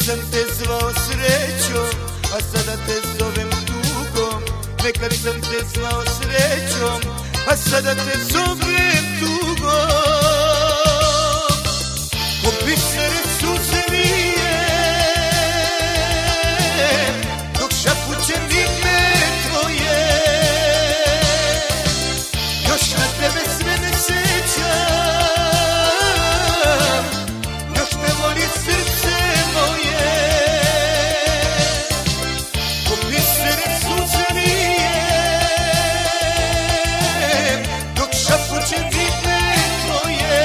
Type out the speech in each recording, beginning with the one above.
sam te zvao srećo, a sada te zovem tugom. Nekad sam te zvao srećom, a sada te zovem tugom. Ko bisere suze lije, dok šapućem ime tvoje. Još na tebe sve ne sećam, još me voli srce moje. Ko bisere suze lije, dok šapućem ime tvoje.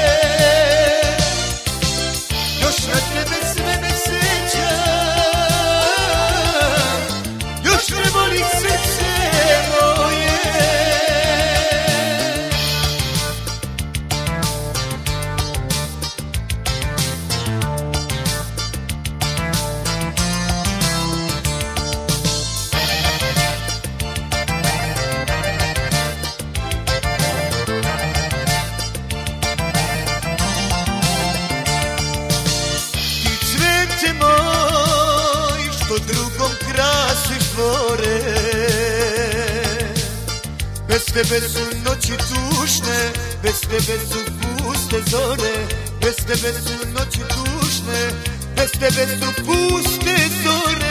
Još na tebe sve ne sećam, još me voli srce moje. Moj, što drugom krasiš dvore, bez tebe su noći tužne, bez tebe su puste zore, bez tebe su noći tužne, bez tebe su puste zore.